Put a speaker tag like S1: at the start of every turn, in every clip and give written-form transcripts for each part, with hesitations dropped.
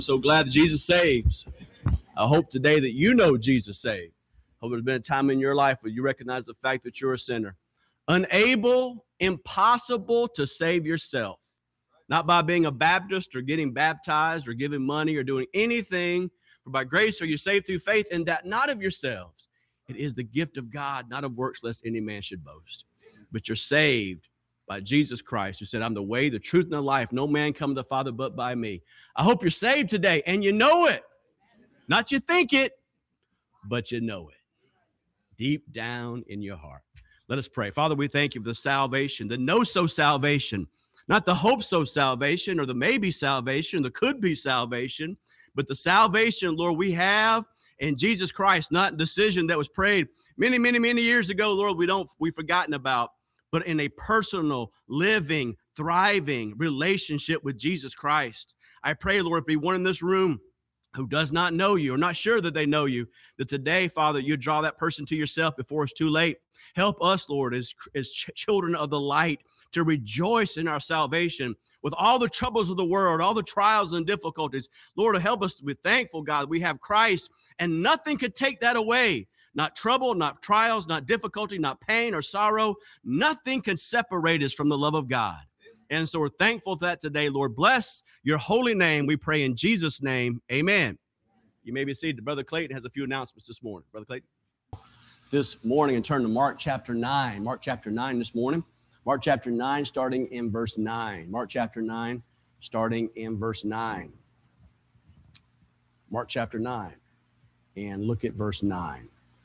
S1: So glad that Jesus saves. I hope today that you know Jesus saved. Hope there's been a time in your life where you recognize the fact that you're a sinner. Unable, impossible to save yourself. Not by being a Baptist or getting baptized or giving money or doing anything, but by grace are you saved through faith, and that not of yourselves. It is the gift of God, not of works, lest any man should boast. But you're saved by Jesus Christ, who said, I'm the way, the truth, and the life. No man come to the Father but by me. I hope you're saved today, and you know it. Not you think it, but you know it. Deep down in your heart. Let us pray. Father, we thank you for the salvation, the no-so salvation, not the hope-so salvation or the maybe salvation, the could-be salvation, but the salvation, Lord, we have in Jesus Christ, not a decision that was prayed many, many, many years ago, Lord, we've forgotten about, but in a personal, living, thriving relationship with Jesus Christ. I pray, Lord, be one in this room who does not know you or not sure that they know you, that today, Father, you draw that person to yourself before it's too late. Help us, Lord, as children of the light, to rejoice in our salvation with all the troubles of the world, all the trials and difficulties. Lord, help us to be thankful, God, we have Christ, and nothing could take that away. Not trouble, not trials, not difficulty, not pain or sorrow. Nothing can separate us from the love of God. And so we're thankful for that today, Lord. Bless your holy name. We pray in Jesus' name. Amen. You may be seated. Brother Clayton has a few announcements this morning. Brother Clayton. This morning, and turn to Mark chapter 9. Mark chapter 9 this morning. Mark chapter 9, starting in verse 9. Mark chapter 9, starting in verse 9. Mark chapter 9. And look at verse 9.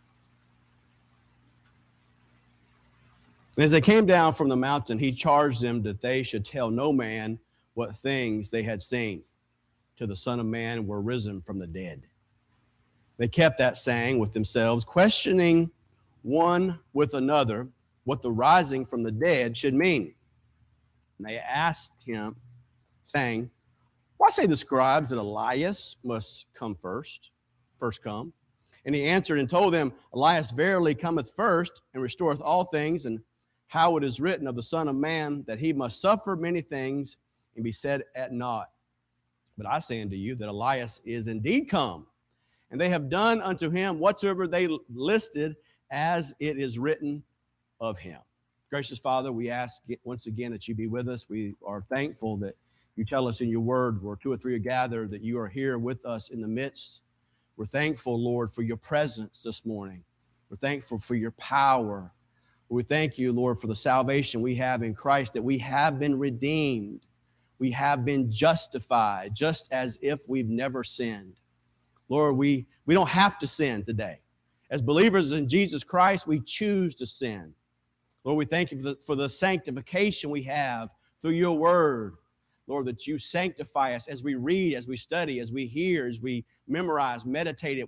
S1: And as they came down from the mountain, he charged them that they should tell no man what things they had seen till the Son of Man were risen from the dead. They kept that saying with themselves, questioning one with another what the rising from the dead should mean. And they asked him, saying, why say the scribes that Elias must first come? And he answered and told them, Elias verily cometh first and restoreth all things, and how it is written of the Son of Man that he must suffer many things and be set at naught. But I say unto you that Elias is indeed come, and they have done unto him whatsoever they listed, as it is written of him. Gracious Father, we ask once again that you be with us. We are thankful that you tell us in your word, where two or three are gathered, that you are here with us in the midst. We're thankful, Lord, for your presence this morning. We're thankful for your power. We thank you, Lord, for the salvation we have in Christ, that we have been redeemed. We have been justified, just as if we've never sinned. Lord, we don't have to sin today. As believers in Jesus Christ, we choose to sin. Lord, we thank you for the sanctification we have through your word. Lord, that you sanctify us as we read, as we study, as we hear, as we memorize, meditate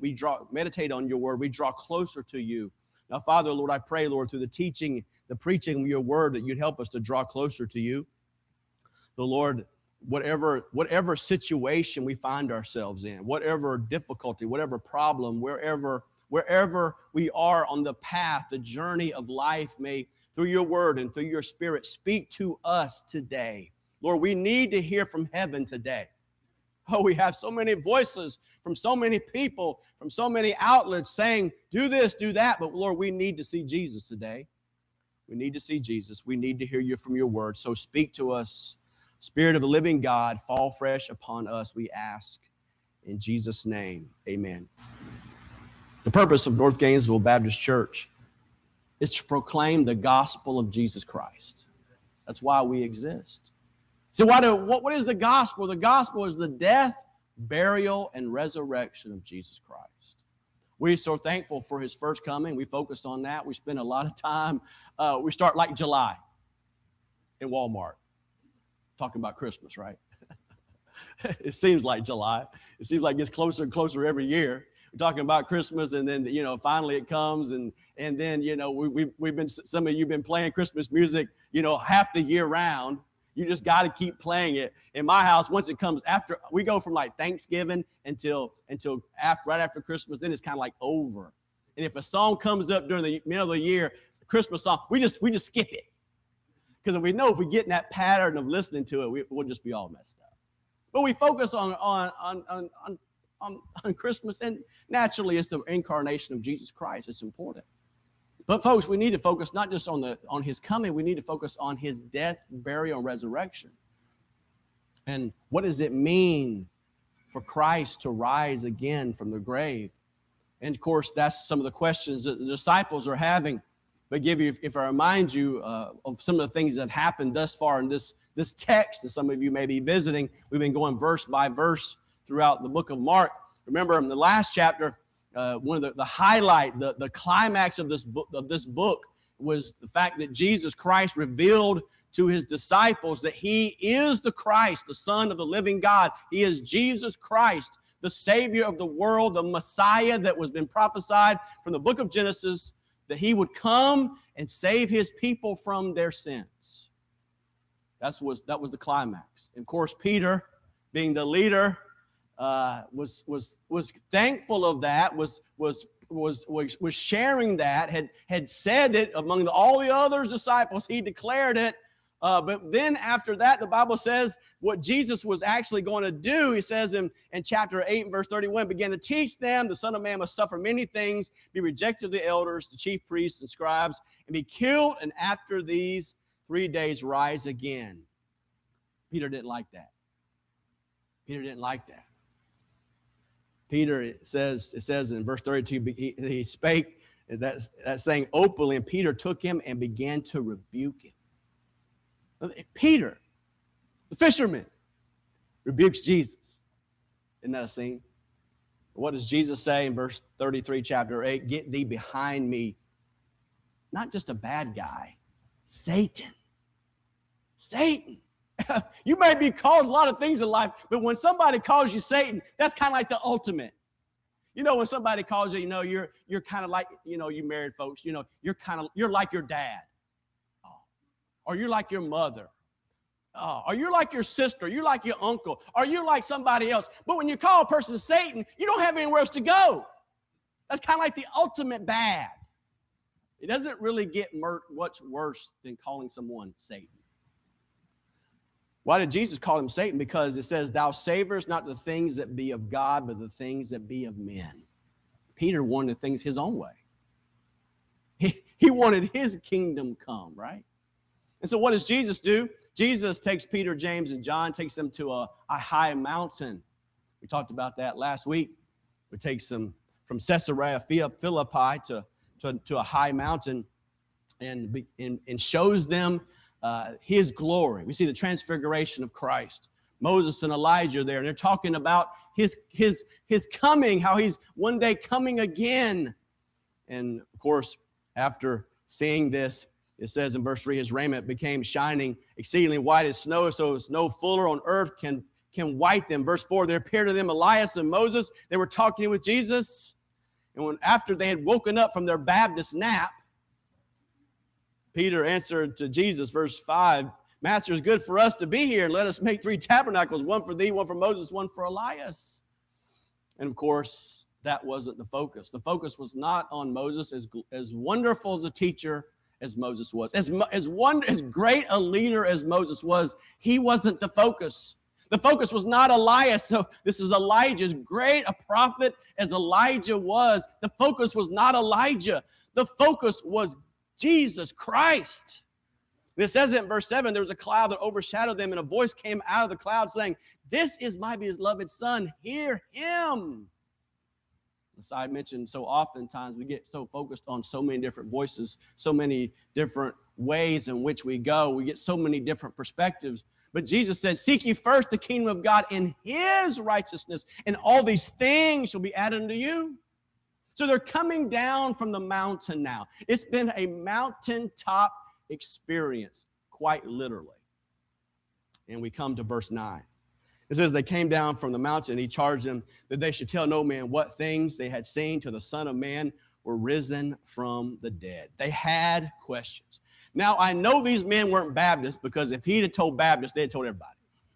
S1: on your word. We draw closer to you. Now, Father, Lord, I pray, Lord, through the teaching, the preaching of your word, that you'd help us to draw closer to you. So, Lord, whatever situation we find ourselves in, whatever difficulty, whatever problem, wherever we are on the path, the journey of life, may, through your word and through your spirit, speak to us today. Lord, we need to hear from heaven today. Oh, we have so many voices from so many people, from so many outlets saying, do this, do that. But Lord, we need to see Jesus today. We need to see Jesus. We need to hear you from your word. So speak to us. Spirit of the living God, fall fresh upon us, we ask. In Jesus' name, amen. The purpose of North Gainesville Baptist Church is to proclaim the gospel of Jesus Christ. That's why we exist. So what is the gospel? The gospel is the death, burial, and resurrection of Jesus Christ. We're so thankful for his first coming. We focus on that. We spend a lot of time. We start like July in Walmart, talking about Christmas, right? It seems like July. It seems like it gets closer and closer every year. We're talking about Christmas, and then, finally it comes, and then, we've been, some of you have been playing Christmas music, half the year round. You just got to keep playing it. In my house, once it comes after, we go from like Thanksgiving until right after Christmas, then it's kind of like over. And if a song comes up during the middle of the year, it's a Christmas song, we just skip it. Because if we get in that pattern of listening to it, we'll just be all messed up. But we focus on Christmas, and naturally it's the incarnation of Jesus Christ. It's important. But folks, we need to focus not just on his coming, we need to focus on his death, burial, and resurrection. And what does it mean for Christ to rise again from the grave? And of course, that's some of the questions that the disciples are having. But if I remind you of some of the things that have happened thus far in this text, and some of you may be visiting, we've been going verse by verse throughout the book of Mark. Remember, in the last chapter, one of the highlight, the climax of this book was the fact that Jesus Christ revealed to his disciples that he is the Christ, the Son of the living God. He is Jesus Christ, the Savior of the world, the Messiah that was been prophesied from the book of Genesis, that he would come and save his people from their sins. That was the climax. And of course, Peter, being the leader, was thankful of that, was sharing that, had said it among all the other disciples. He declared it. But then after that, the Bible says what Jesus was actually going to do. He says in chapter 8 and verse 31, began to teach them, the Son of Man must suffer many things, be rejected of the elders, the chief priests and scribes, and be killed, and after these 3 days rise again. Peter didn't like that. Peter didn't like that. Peter, it says in verse 32, he spake that saying openly, and Peter took him and began to rebuke him. Peter, the fisherman, rebukes Jesus. Isn't that a scene? What does Jesus say in verse 33, chapter 8? Get thee behind me. Not just a bad guy, Satan. Satan. You may be called a lot of things in life, but when somebody calls you Satan, that's kind of like the ultimate. You know, when somebody calls you, you're kind of like, you married folks, you're like your dad. Or you're like your mother. Or you're like your sister. You're like your uncle. Or you're like somebody else. But when you call a person Satan, you don't have anywhere else to go. That's kind of like the ultimate bad. It doesn't really get much worse than calling someone Satan. Why did Jesus call him Satan? Because it says, thou savorest not the things that be of God, but the things that be of men. Peter wanted things his own way. He wanted his kingdom come, right? And so what does Jesus do? Jesus takes Peter, James, and John, takes them to a high mountain. We talked about that last week. We take them from Caesarea Philippi to a high mountain and shows them his glory. We see the transfiguration of Christ. Moses and Elijah there, and they're talking about his coming, how he's one day coming again. And of course, after seeing this, it says in verse 3, his raiment became shining, exceedingly white as snow, so as no fuller on earth can white them. Verse 4, there appeared to them Elias and Moses. They were talking with Jesus. And after they had woken up from their Baptist nap, Peter answered to Jesus, verse 5, Master, it's good for us to be here, and let us make 3 tabernacles, one for thee, one for Moses, one for Elias. And of course, that wasn't the focus. The focus was not on Moses, as wonderful as a teacher as Moses was, as great a leader as Moses was. He wasn't the focus. The focus was not Elias. So this is Elijah, as great a prophet as Elijah was. The focus was not Elijah. The focus was Jesus Christ. And it says it in verse 7, there was a cloud that overshadowed them, and a voice came out of the cloud saying, this is my beloved son, hear him. As I mentioned, so oftentimes we get so focused on so many different voices, so many different ways in which we go. We get so many different perspectives. But Jesus said, seek ye first the kingdom of God and his righteousness, and all these things shall be added unto you. So they're coming down from the mountain now. It's been a mountaintop experience, quite literally. And we come to verse 9. It says, they came down from the mountain, and he charged them that they should tell no man what things they had seen till the Son of Man were risen from the dead. They had questions. Now, I know these men weren't Baptists, because if he'd have told Baptists, they'd have told everybody.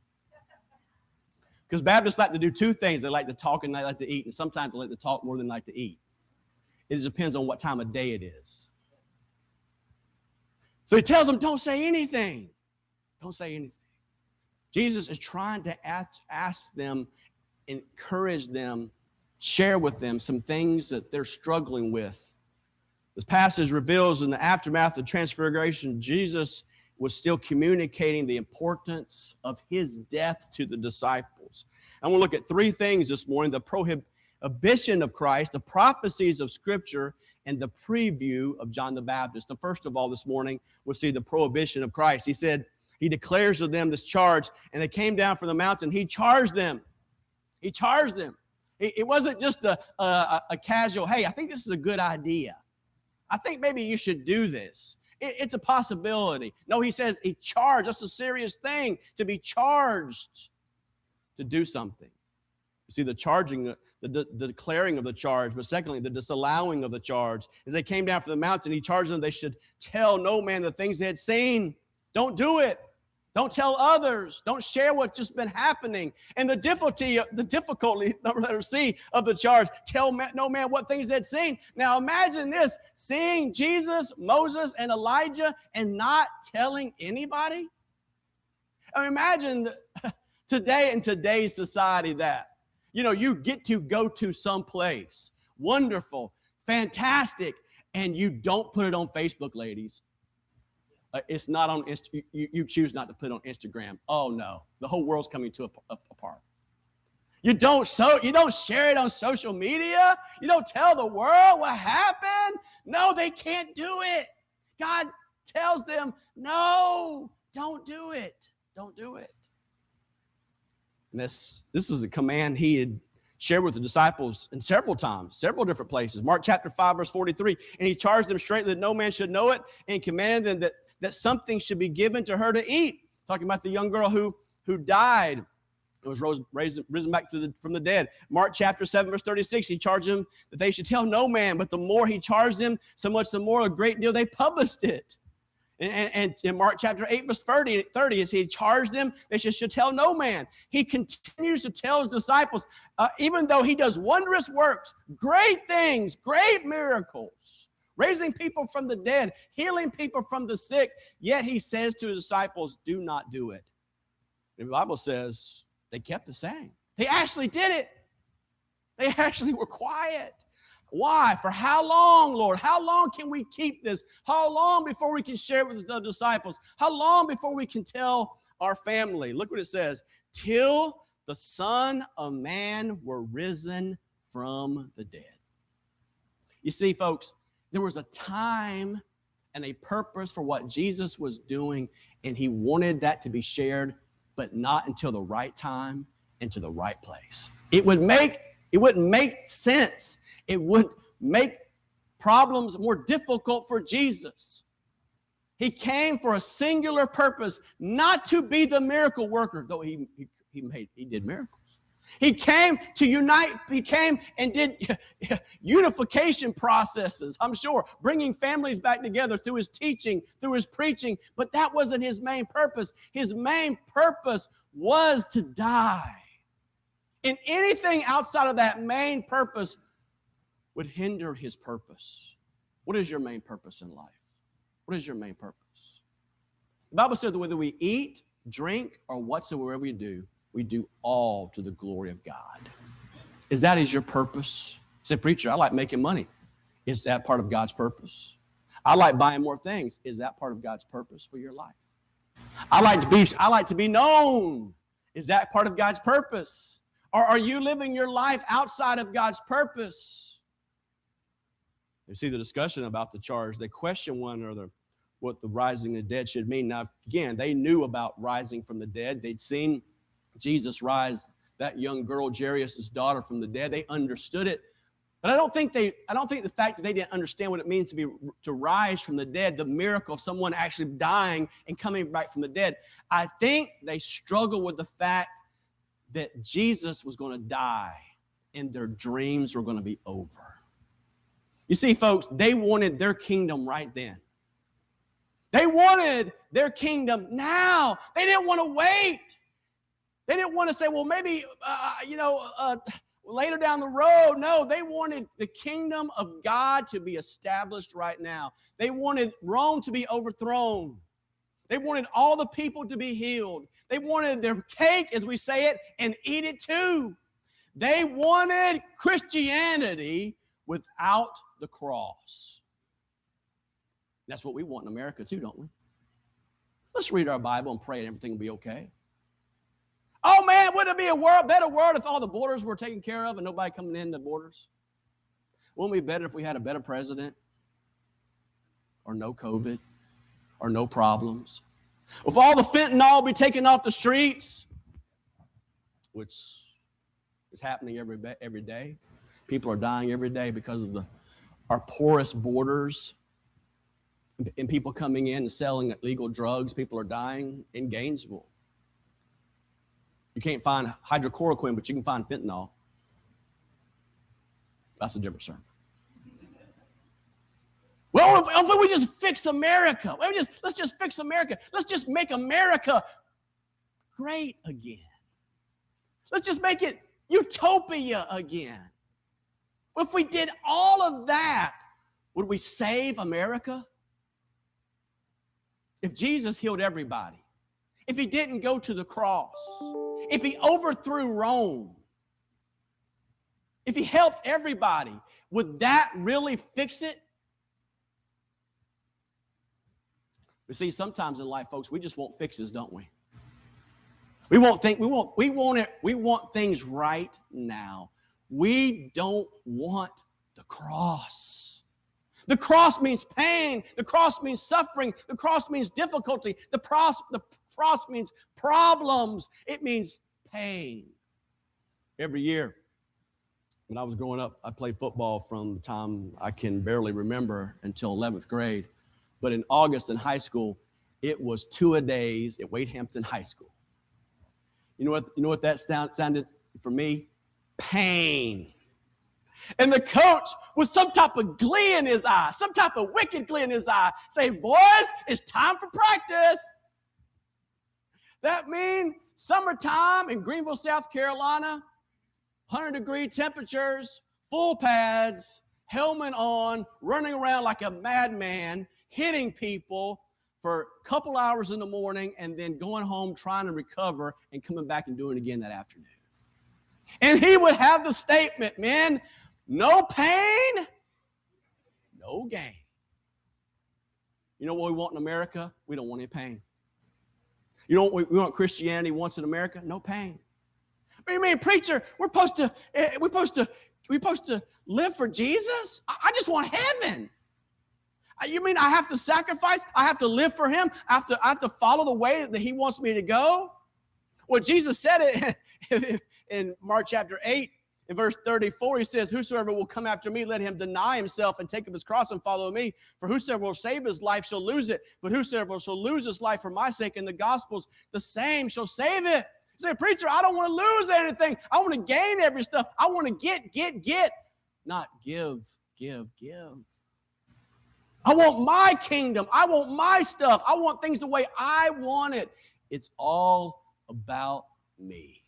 S1: Because Baptists like to do 2 things. They like to talk and they like to eat, and sometimes they like to talk more than they like to eat. It just depends on what time of day it is. So he tells them, don't say anything. Don't say anything. Jesus is trying to ask them, encourage them, share with them some things that they're struggling with. This passage reveals in the aftermath of the transfiguration, Jesus was still communicating the importance of his death to the disciples. I want to look at three things this morning: the prohibition of Christ, the prophecies of Scripture, and the preview of John the Baptist. The first of all this morning, we'll see the prohibition of Christ. He said, he declares to them this charge, and they came down from the mountain. He charged them. He charged them. It wasn't just a casual, hey, I think this is a good idea. I think maybe you should do this. It's a possibility. No, he says he charged. That's a serious thing, to be charged to do something. You see, the charging, the declaring of the charge, but secondly, the disallowing of the charge. As they came down from the mountain, he charged them they should tell no man the things they had seen. Don't do it. Don't tell others. Don't share what's just been happening. And the difficulty, letter C, of the charge, tell no man what things they'd seen. Now imagine this, seeing Jesus, Moses, and Elijah and not telling anybody. I mean, imagine today in today's society that, you get to go to some place, wonderful, fantastic, and you don't put it on Facebook, ladies. It's not on you choose not to put it on Instagram. Oh no, the whole world's coming to apart. You don't share it on social media. You don't tell the world what happened. No, they can't do it. God tells them, no, don't do it. Don't do it. And this is a command he had shared with the disciples in several times, several different places. Mark chapter 5, verse 43. And he charged them straightly that no man should know it, and commanded them that something should be given to her to eat. Talking about the young girl who died and was risen back from the dead. Mark chapter 7, verse 36, he charged them that they should tell no man, but the more he charged them, so much the more a great deal they published it. And in Mark chapter 8, verse 30, as he charged them, they should tell no man. He continues to tell his disciples, even though he does wondrous works, great things, great miracles, raising people from the dead, healing people from the sick, yet he says to his disciples, do not do it. The Bible says they kept the same. They actually did it. They actually were quiet. Why? For how long, Lord? How long can we keep this? How long before we can share it with the disciples? How long before we can tell our family? Look what it says. Till the Son of Man were risen from the dead. You see, folks, there was a time and a purpose for what Jesus was doing, and he wanted that to be shared, but not until the right time and to the right place. It wouldn't make sense. It would make problems more difficult for Jesus. He came for a singular purpose, not to be the miracle worker, though he did miracles. He came to unite. He came and did unification processes, I'm sure, bringing families back together through his teaching, through his preaching. But that wasn't his main purpose. His main purpose was to die. And anything outside of that main purpose would hinder his purpose. What is your main purpose in life? What is your main purpose? The Bible says that whether we eat, drink, or whatsoever we do all to the glory of God. Is that your purpose? Say, preacher, I like making money. Is that part of God's purpose? I like buying more things. Is that part of God's purpose for your life? I like to be known. Is that part of God's purpose? Or are you living your life outside of God's purpose? You see the discussion about the charge. They question one another what the rising of the dead should mean. Now, again, they knew about rising from the dead. They'd seen Jesus rise that young girl, Jairus' daughter, from the dead. They understood it. But I don't think the fact that they didn't understand what it means to rise from the dead, the miracle of someone actually dying and coming back from the dead, I think they struggle with the fact that Jesus was going to die and their dreams were going to be over. You see, folks, they wanted their kingdom right then. They wanted their kingdom now. They didn't want to wait. They didn't want to say, well, maybe, later down the road. No, they wanted the kingdom of God to be established right now. They wanted Rome to be overthrown. They wanted all the people to be healed. They wanted their cake, as we say it, and eat it too. They wanted Christianity without the cross. That's what we want in America too, don't we? Let's read our Bible and pray and everything will be okay. Oh man, wouldn't it be a better world if all the borders were taken care of and nobody coming in the borders? Wouldn't it be better if we had a better president? Or no COVID? Or no problems? If all the fentanyl be taken off the streets, which is happening every day. People are dying every day because of our porous borders and people coming in and selling illegal drugs. People are dying in Gainesville. You can't find hydrochloroquine, but you can find fentanyl. That's a different sermon. Well, if we just fix America, let's just fix America. Let's just make America great again. Let's just make it utopia again. If we did all of that, would we save America? If Jesus healed everybody, if he didn't go to the cross, if he overthrew Rome, if he helped everybody, would that really fix it? You see, sometimes in life, folks, we just want fixes, don't we? We want things right now. We don't want the cross. The cross means pain. The cross means suffering. The cross means difficulty. The cross means problems. It means pain. Every year, when I was growing up, I played football from the time I can barely remember until 11th grade. But in August in high school, it was 2-a-days at Wade Hampton High School. You know what that sounded for me? Pain. And the coach, with some type of glee in his eye, some type of wicked glee in his eye, saying, boys, it's time for practice. That means summertime in Greenville, South Carolina, 100-degree temperatures, full pads, helmet on, running around like a madman, hitting people for a couple hours in the morning and then going home trying to recover and coming back and doing it again that afternoon. And he would have the statement, man, no pain, no gain. You know what we want in America? We don't want any pain. You know what we want Christianity wants in America? No pain. What do you mean, preacher, we're supposed to live for Jesus? I just want heaven. You mean I have to sacrifice? I have to live for him? I have to follow the way that he wants me to go? Well, Jesus said it in Mark chapter 8, in verse 34, he says, whosoever will come after me, let him deny himself and take up his cross and follow me. For whosoever will save his life shall lose it. But whosoever shall lose his life for my sake in the gospels, the same shall save it. You say, preacher, I don't want to lose anything. I want to gain every stuff. I want to get, not give. I want my kingdom. I want my stuff. I want things the way I want it. It's all about me.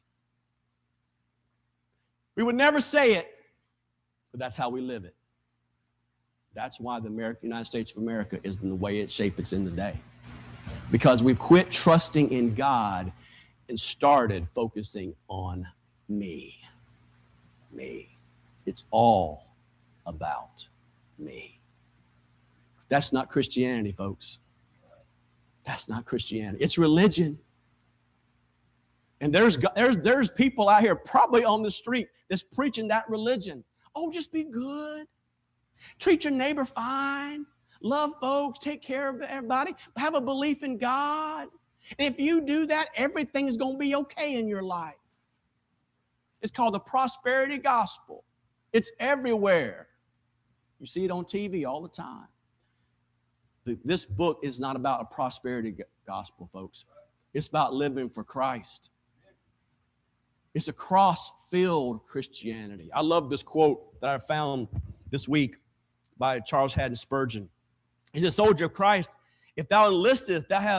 S1: We would never say it, but that's how we live it. That's why the United States of America is in the way it's shaped it's in today. Because we've quit trusting in God and started focusing on me. Me. It's all about me. That's not Christianity, folks. That's not Christianity. It's religion. And there's people out here probably on the street that's preaching that religion. Oh, just be good. Treat your neighbor fine. Love folks. Take care of everybody. Have a belief in God. And if you do that, everything's going to be okay in your life. It's called the prosperity gospel. It's everywhere. You see it on TV all the time. This book is not about a prosperity gospel, folks. It's about living for Christ. It's a cross-filled Christianity. I love this quote that I found this week by Charles Haddon Spurgeon. He said, soldier of Christ, if thou enlistest, thou have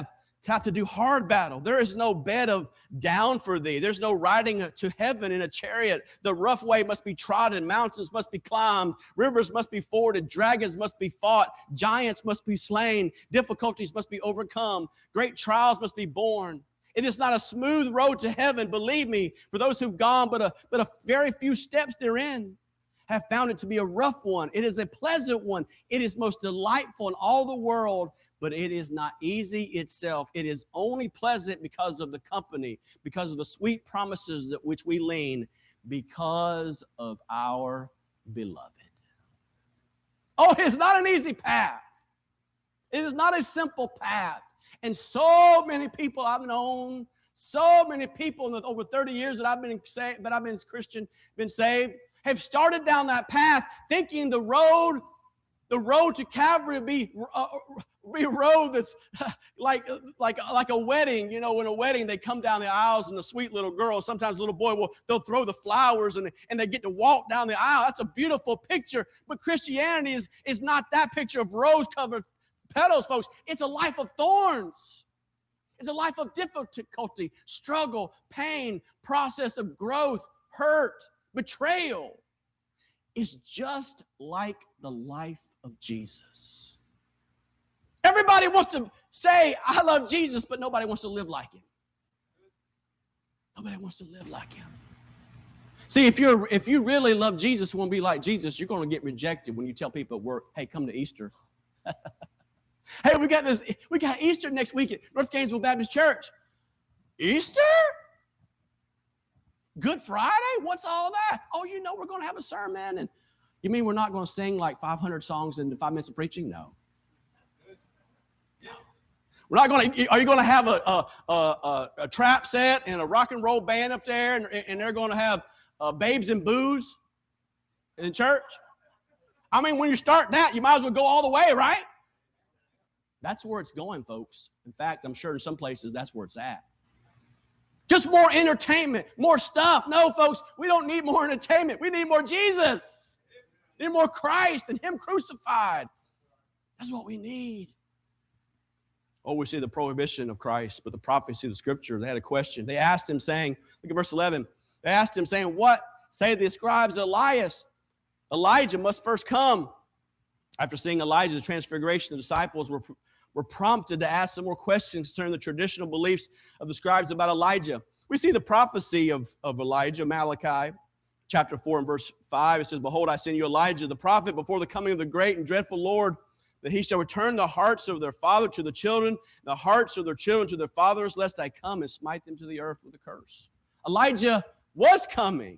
S1: have to do hard battle. There is no bed of down for thee. There's no riding to heaven in a chariot. The rough way must be trodden. Mountains must be climbed. Rivers must be forded. Dragons must be fought. Giants must be slain. Difficulties must be overcome. Great trials must be borne. It is not a smooth road to heaven, believe me, for those who've gone but a very few steps therein have found it to be a rough one. It is a pleasant one. It is most delightful in all the world, but it is not easy itself. It is only pleasant because of the company, because of the sweet promises that which we lean, because of our beloved. Oh, it's not an easy path. It is not a simple path. And so many people I've known, so many people in the over 30 years that I've been Christian, been saved, have started down that path thinking the road to Calvary would be a road that's like a wedding. You know, in a wedding, they come down the aisles and the sweet little girl, sometimes the little boy, they'll throw the flowers and they get to walk down the aisle. That's a beautiful picture. But Christianity is not that picture of rose-covered petals, folks. It's a life of thorns. It's a life of difficulty, struggle, pain, process of growth, hurt, betrayal. Is just like the life of Jesus. Everybody wants to say, I love Jesus, but nobody wants to live like him. Nobody wants to live like him. See, if you really love Jesus and want to be like Jesus, you're going to get rejected when you tell people at work, hey, come to Easter. Hey, we got Easter next week at North Gainesville Baptist Church. Easter? Good Friday? What's all that? Oh, you know we're going to have a sermon. And you mean we're not going to sing like 500 songs in 5 minutes of preaching? No. We're not going to. Are you going to have a trap set and a rock and roll band up there, and they're going to have babes and booze in church? I mean, when you start that, you might as well go all the way, right? That's where it's going, folks. In fact, I'm sure in some places that's where it's at. Just more entertainment, more stuff. No, folks, we don't need more entertainment. We need more Jesus. We need more Christ and him crucified. That's what we need. Oh, we see the prohibition of Christ, but the prophecy of the scripture, they had a question. They asked him saying, look at verse 11. They asked him saying, what say the scribes? Elijah must first come. After seeing Elijah's transfiguration, the disciples were prompted to ask some more questions concerning the traditional beliefs of the scribes about Elijah. We see the prophecy of Elijah, Malachi, chapter 4 and verse 5. It says, behold, I send you Elijah, the prophet, before the coming of the great and dreadful Lord, that he shall return the hearts of their father to the children, the hearts of their children to their fathers, lest I come and smite them to the earth with a curse. Elijah was coming.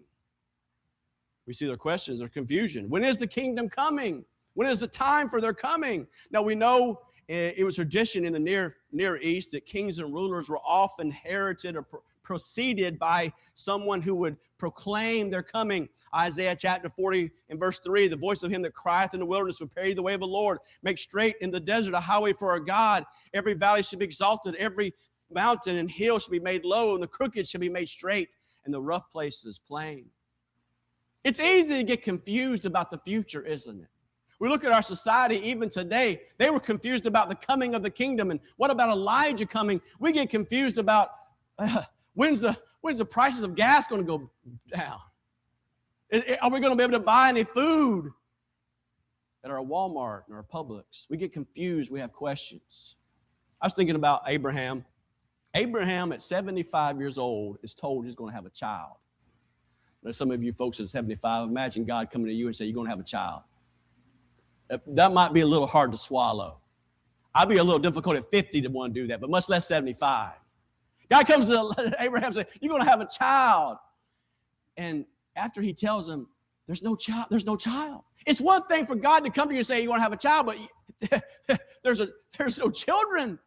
S1: We see their questions, their confusion. When is the kingdom coming? When is the time for their coming? Now we know it was tradition in the Near East that kings and rulers were often inherited or preceded by someone who would proclaim their coming. Isaiah chapter 40 and verse 3, the voice of him that crieth in the wilderness, prepare ye the way of the Lord. Make straight in the desert a highway for our God. Every valley should be exalted. Every mountain and hill shall be made low, and the crooked shall be made straight, and the rough places plain. It's easy to get confused about the future, isn't it? We look at our society even today. They were confused about the coming of the kingdom. And what about Elijah coming? We get confused about when's the prices of gas going to go down? Are we going to be able to buy any food at our Walmart and our Publix? We get confused. We have questions. I was thinking about Abraham. Abraham at 75 years old is told he's going to have a child. Now, some of you folks at 75, imagine God coming to you and say, you're going to have a child. That might be a little hard to swallow. I'd be a little difficult at 50 to want to do that, but much less 75. God comes to Abraham and says, you're going to have a child. And after he tells him, there's no child. It's one thing for God to come to you and say, you want to have a child, but there's no children.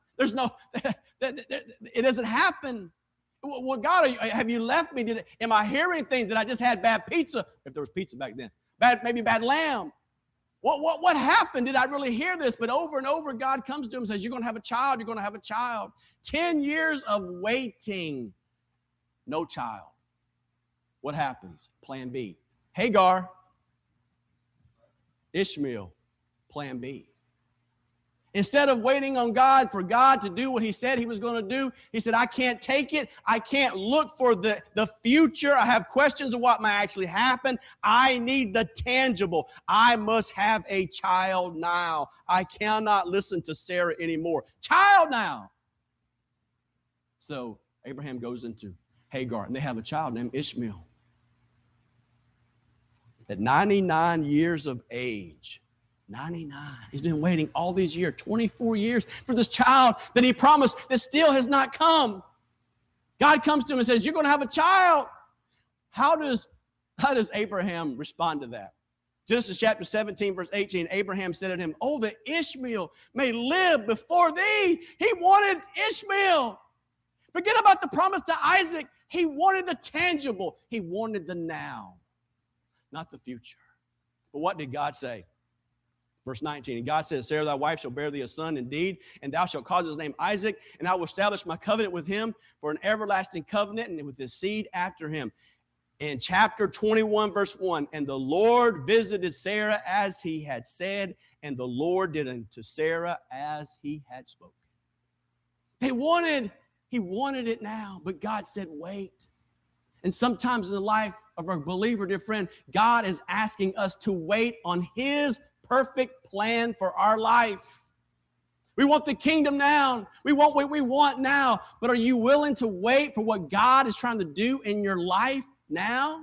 S1: It doesn't happen. Well, God, have you left me? Am I hearing things? Did I just had bad pizza? If there was pizza back then. Maybe bad lamb. What happened? Did I really hear this? But over and over, God comes to him and says, you're going to have a child. You're going to have a child. 10 years of waiting. No child. What happens? Plan B. Hagar. Ishmael. Plan B. Instead of waiting on God for God to do what he said he was going to do, he said, I can't take it. I can't look for the future. I have questions of what might actually happen. I need the tangible. I must have a child now. I cannot listen to Sarah anymore. Child now. So Abraham goes into Hagar, and they have a child named Ishmael. At 99 years of age, 99. He's been waiting all these years, 24 years, for this child that he promised that still has not come. God comes to him and says, you're going to have a child. How does Abraham respond to that? Genesis chapter 17, verse 18, Abraham said to him, oh, that Ishmael may live before thee. He wanted Ishmael. Forget about the promise to Isaac. He wanted the tangible. He wanted the now, not the future. But what did God say? Verse 19, and God said, Sarah, thy wife shall bear thee a son indeed, and thou shalt cause his name Isaac, and I will establish my covenant with him for an everlasting covenant, and with his seed after him. In chapter 21, verse 1, and the Lord visited Sarah as he had said, and the Lord did unto Sarah as he had spoken. He wanted it now, but God said, wait. And sometimes in the life of a believer, dear friend, God is asking us to wait on his perfect plan for our life. We want the kingdom now. We want what we want now. But are you willing to wait for what God is trying to do in your life now?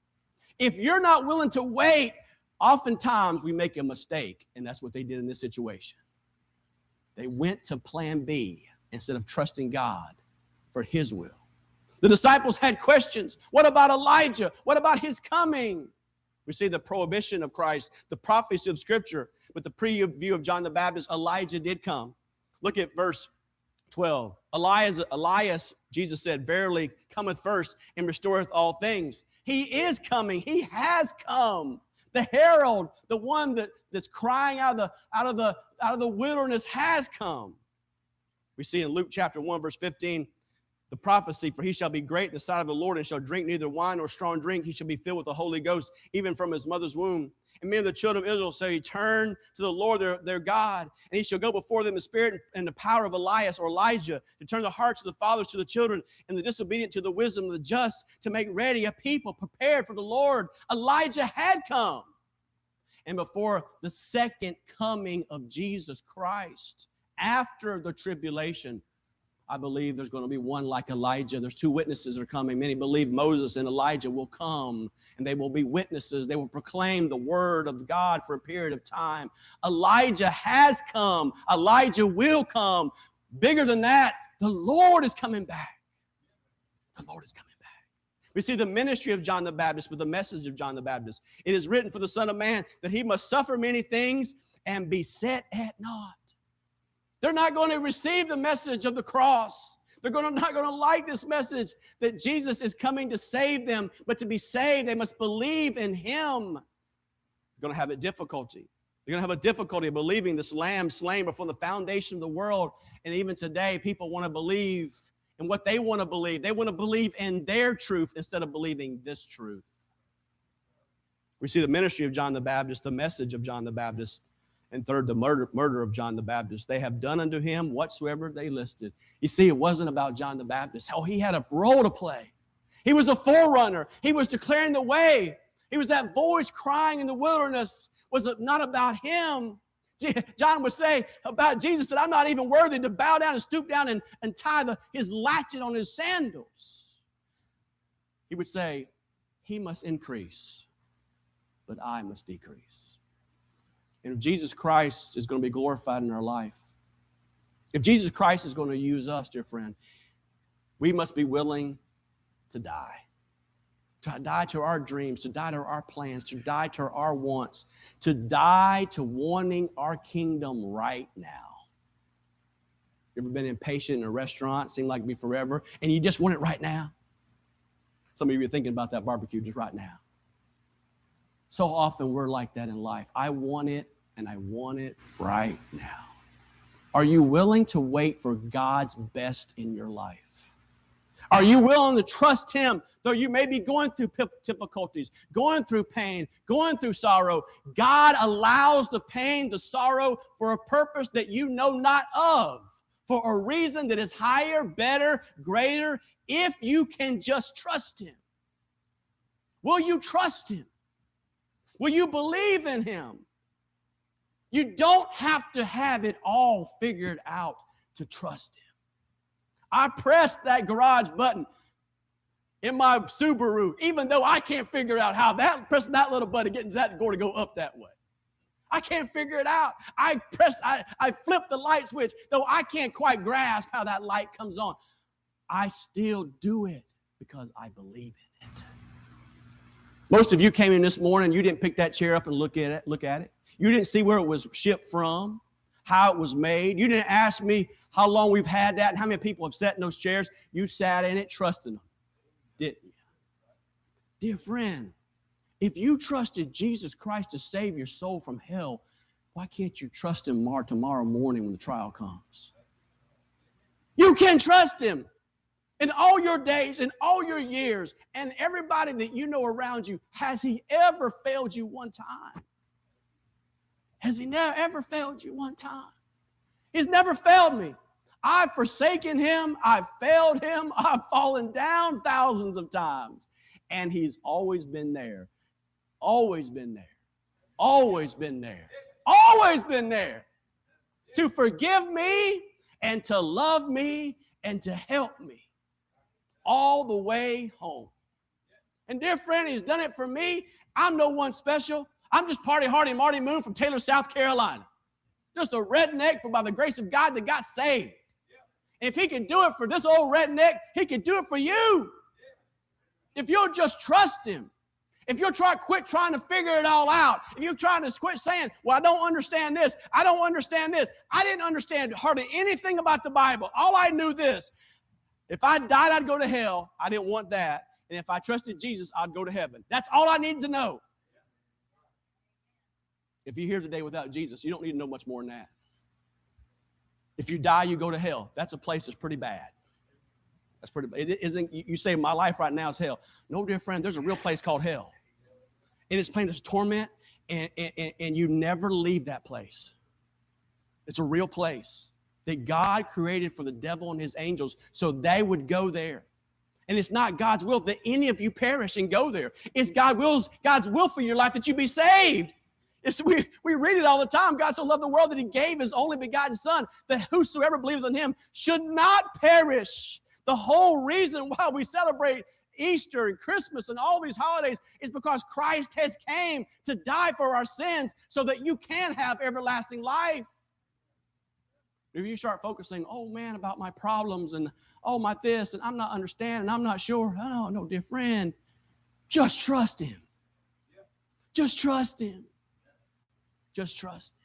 S1: If you're not willing to wait, oftentimes we make a mistake. And that's what they did in this situation. They went to plan B instead of trusting God for his will. The disciples had questions. What about Elijah? What about his coming? We see the prohibition of Christ, the prophecy of Scripture, with the preview of John the Baptist. Elijah did come. Look at verse 12. Elias, Jesus said, verily cometh first and restoreth all things. He is coming. He has come. The herald, the one that's crying out of the wilderness, has come. We see in Luke chapter 1, verse 15, the prophecy, for he shall be great in the sight of the Lord, and shall drink neither wine nor strong drink. He shall be filled with the Holy Ghost, even from his mother's womb. And many of the children of Israel shall return to the Lord their God, and he shall go before them in the spirit and the power of Elias or Elijah, to turn the hearts of the fathers to the children, and the disobedient to the wisdom of the just, to make ready a people prepared for the Lord. Elijah had come. And before the second coming of Jesus Christ, after the tribulation, I believe there's going to be one like Elijah. There's two witnesses that are coming. Many believe Moses and Elijah will come, and they will be witnesses. They will proclaim the word of God for a period of time. Elijah has come. Elijah will come. Bigger than that, the Lord is coming back. The Lord is coming back. We see the ministry of John the Baptist with the message of John the Baptist. It is written for the Son of Man that he must suffer many things and be set at naught. They're not going to receive the message of the cross. They're not going to like this message that Jesus is coming to save them. But to be saved, they must believe in him. They're going to have a difficulty. They're going to have a difficulty believing this lamb slain before the foundation of the world. And even today, people want to believe in what they want to believe. They want to believe in their truth instead of believing this truth. We see the ministry of John the Baptist, the message of John the Baptist. And third, the murder of John the Baptist. They have done unto him whatsoever they listed. You see, it wasn't about John the Baptist. Oh, he had a role to play. He was a forerunner. He was declaring the way. He was that voice crying in the wilderness. Was it not about him? John would say about Jesus that I'm not even worthy to bow down and stoop down and tie his latchet on his sandals. He would say, he must increase, but I must decrease. And if Jesus Christ is going to be glorified in our life, if Jesus Christ is going to use us, dear friend, we must be willing to die. To die to our dreams, to die to our plans, to die to our wants, to die to wanting our kingdom right now. You ever been impatient in a restaurant, seemed like it'd be forever, and you just want it right now? Some of you are thinking about that barbecue just right now. So often we're like that in life. I want it, and I want it right now. Are you willing to wait for God's best in your life? Are you willing to trust him, though you may be going through difficulties, going through pain, going through sorrow? God allows the pain, the sorrow, for a purpose that you know not of, for a reason that is higher, better, greater, if you can just trust him. Will you trust him? Will you believe in him? You don't have to have it all figured out to trust him. I pressed that garage button in my Subaru, even though I can't figure out how pressing that little button, getting that door to go up that way. I can't figure it out. I flipped the light switch, though I can't quite grasp how that light comes on. I still do it because I believe in it. Most of you came in this morning, you didn't pick that chair up and look at it. You didn't see where it was shipped from, how it was made. You didn't ask me how long we've had that and how many people have sat in those chairs. You sat in it trusting them, didn't you? Dear friend, if you trusted Jesus Christ to save your soul from hell, why can't you trust him tomorrow morning when the trial comes? You can trust him in all your days, in all your years, and everybody that you know around you. Has he ever failed you one time? Has he never ever failed you one time? He's never failed me. I've forsaken him. I've failed him. I've fallen down thousands of times. And he's always been there. Always been there. Always been there. Always been there. To forgive me and to love me and to help me all the way home. And dear friend, he's done it for me. I'm no one special. I'm just Party Hardy Marty Moon from Taylor, South Carolina. Just a redneck by the grace of God that got saved. And if he can do it for this old redneck, he can do it for you. If you'll just trust him. If you'll quit trying to figure it all out. If you're trying to quit saying, well, I don't understand this. I don't understand this. I didn't understand hardly anything about the Bible. All I knew this. If I died, I'd go to hell. I didn't want that. And if I trusted Jesus, I'd go to heaven. That's all I need to know. If you're here today without Jesus, you don't need to know much more than that. If you die, you go to hell. That's a place that's pretty bad. That's pretty bad. It isn't, you say my life right now is hell. No, dear friend, there's a real place called hell. And it's plain as torment, and you never leave that place. It's a real place that God created for the devil and his angels so they would go there. And it's not God's will that any of you perish and go there. It's God's will for your life that you be saved. We read it all the time. God so loved the world that he gave his only begotten son, that whosoever believes in him should not perish. The whole reason why we celebrate Easter and Christmas and all these holidays is because Christ has came to die for our sins so that you can have everlasting life. If you start focusing, oh man, about my problems and oh my this, and I'm not understanding, I'm not sure. Oh, no, dear friend, just trust him. Just trust him. Just trust him.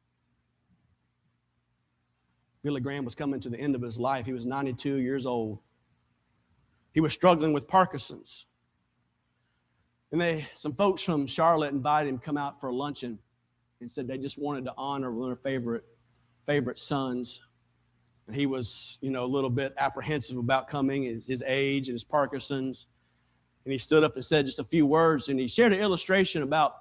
S1: Billy Graham was coming to the end of his life. He was 92 years old. He was struggling with Parkinson's. And some folks from Charlotte invited him to come out for a luncheon and said they just wanted to honor one of their favorite sons. And he was, a little bit apprehensive about coming, his age and his Parkinson's. And he stood up and said just a few words, and he shared an illustration about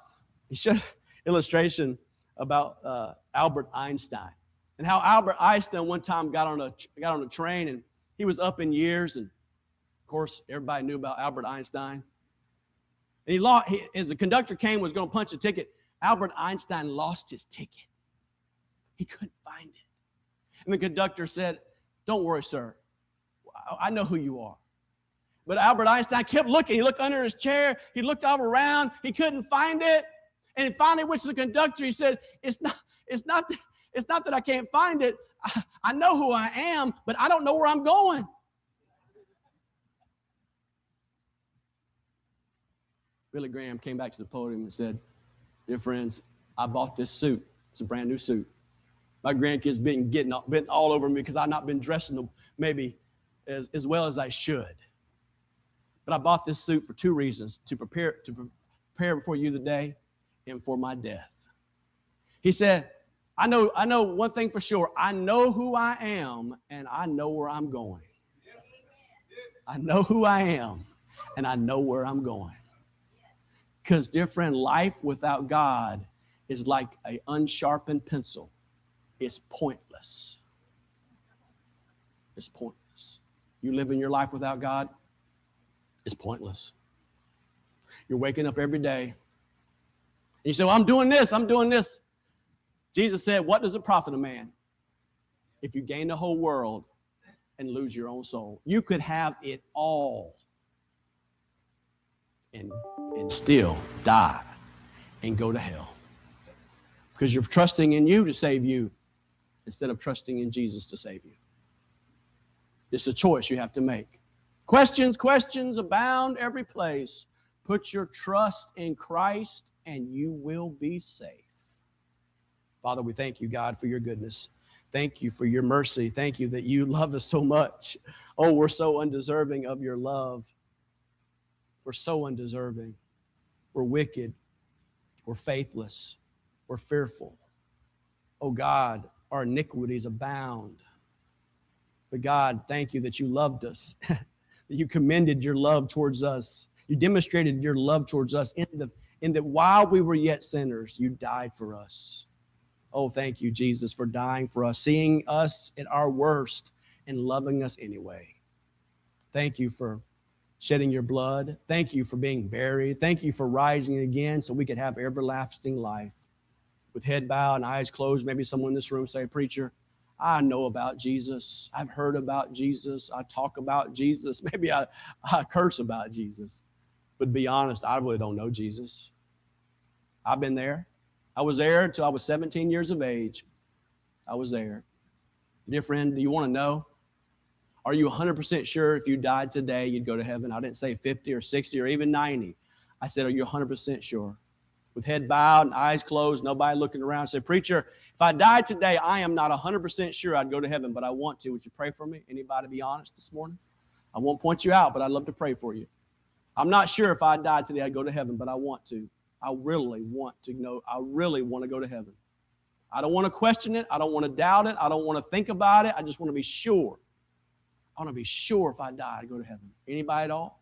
S1: Albert Einstein, and how Albert Einstein one time got on a train, and he was up in years, and of course everybody knew about Albert Einstein. And as the conductor was going to punch a ticket, Albert Einstein lost his ticket. He couldn't find it, and the conductor said, "Don't worry, sir. I know who you are." But Albert Einstein kept looking. He looked under his chair. He looked all around. He couldn't find it. And he finally went to the conductor. He said, it's not that I can't find it. I know who I am, but I don't know where I'm going. Billy Graham came back to the podium and said, dear friends, I bought this suit. It's a brand new suit. My grandkids been all over me because I've not been dressing maybe as well as I should. But I bought this suit for two reasons: to prepare for you today and for my death. He said, I know one thing for sure. I know who I am and I know where I'm going. I know who I am, and I know where I'm going. Because, dear friend, life without God is like an unsharpened pencil. It's pointless. It's pointless. You living your life without God, it's pointless. You're waking up every day, and you say, well, I'm doing this, I'm doing this. Jesus said, what does it profit a man if you gain the whole world and lose your own soul? You could have it all and still die and go to hell because you're trusting in you to save you instead of trusting in Jesus to save you. It's a choice you have to make. Questions abound every place. Put your trust in Christ and you will be safe. Father, we thank you, God, for your goodness. Thank you for your mercy. Thank you that you love us so much. Oh, we're so undeserving of your love. We're so undeserving. We're wicked. We're faithless. We're fearful. Oh, God, our iniquities abound. But God, thank you that you loved us, that you commended your love towards us. You demonstrated your love towards us in that while we were yet sinners, you died for us. Oh, thank you, Jesus, for dying for us, seeing us at our worst and loving us anyway. Thank you for shedding your blood. Thank you for being buried. Thank you for rising again so we could have everlasting life. With head bowed and eyes closed, maybe someone in this room say, preacher, I know about Jesus. I've heard about Jesus. I talk about Jesus. Maybe I curse about Jesus. But to be honest, I really don't know Jesus. I've been there. I was there until I was 17 years of age. I was there. Dear friend, do you want to know? Are you 100% sure if you died today, you'd go to heaven? I didn't say 50 or 60 or even 90. I said, are you 100% sure? With head bowed and eyes closed, nobody looking around. I said, preacher, if I died today, I am not 100% sure I'd go to heaven, but I want to. Would you pray for me? Anybody be honest this morning? I won't point you out, but I'd love to pray for you. I'm not sure if I died today, I'd go to heaven, but I want to. I really want to know. I really want to go to heaven. I don't want to question it. I don't want to doubt it. I don't want to think about it. I just want to be sure. I want to be sure if I die, I'd go to heaven. Anybody at all?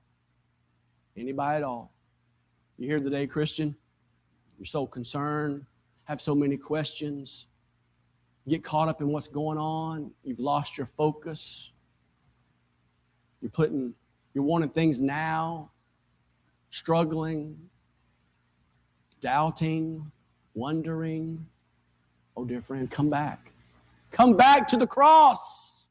S1: Anybody at all? You here today, Christian? You're so concerned, have so many questions, get caught up in what's going on. You've lost your focus. You're wanting things now, struggling, doubting, wondering. Oh, dear friend, come back. Come back to the cross.